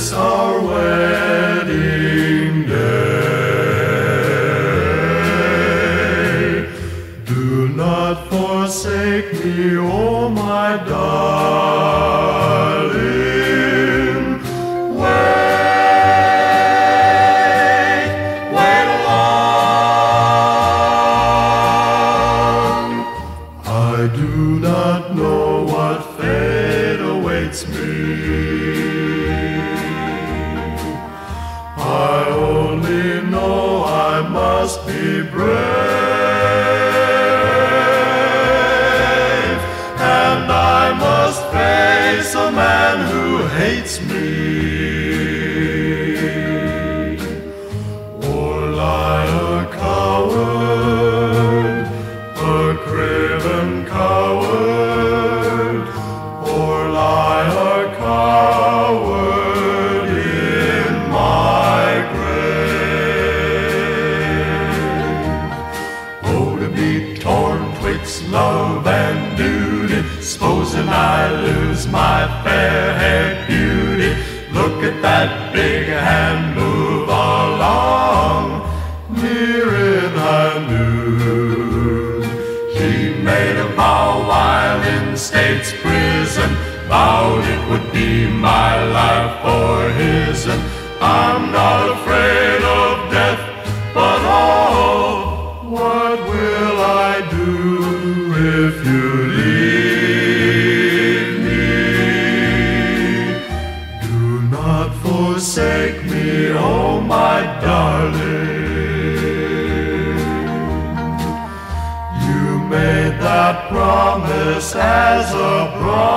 this our wedding day. Do not forsake me, oh my darling. Wait along. I do not know what fate awaits me. I only know I must be brave, and I must face a man who hates me. Or lie a coward, a craven coward, or lie a coward in my grave. Oh, to be torn twixt love and duty, supposing I lose my fair-haired beauty. Look at that big hand move along, near in high noon. He made a vow while in state's prison, vowed it would be my life for his. And I'm not afraid of death, but oh, what will I do if you leave me? Do not forsake me, oh my darling. You made that promise as a bride.